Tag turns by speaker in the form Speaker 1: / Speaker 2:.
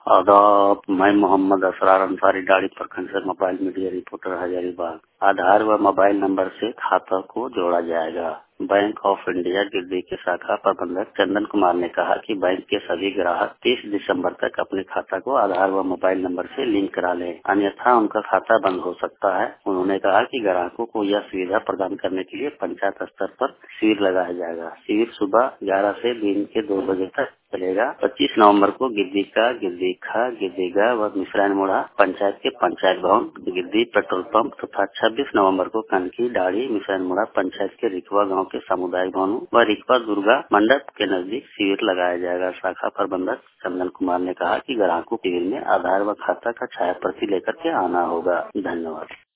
Speaker 1: आदाब। मैं मोहम्मद असरार अंसारी डाड़ी प्रखंड से mobile media reporter Hazaribagh. Aadhaar व मोबाइल नंबर से खाता को जोड़ा जाएगा। बैंक ऑफ इंडिया गिरदी के शाखा प्रबंधक चंदन कुमार ने कहा कि बैंक के सभी ग्राहक 30 दिसंबर तक अपने खाता को आधार व मोबाइल नंबर से लिंक करा लें, अन्यथा उनका खाता बंद हो सकता है। उन्होंने कहा कि ग्राहकों को यह सुविधा प्रदान करने के लिए पंचायत स्तर पर शिविर लगाया जाएगा। शिविर सुबह 11 से दिन के 2 बजे तक चलेगा। 25 नवंबर को गिद्दी का, गिद्दी खा, गिद्दीगा व मिश्रान मोड़ा पंचायत के पंचायत भवन, गिद्दी पेट्रोल पंप तथा 26 नवंबर को कनकी, डाड़ी, मिश्रान मोड़ा पंचायत के रिकवा गांव के सामुदायिक भवन व रिकवा दुर्गा मंडप के नजदीक शिविर लगाया जाएगा। शाखा प्रबंधक चंदन कुमार ने कहा कि ग्राहकों शिविर में आधार व खाता का छाया प्रति लेकर के आना होगा। धन्यवाद।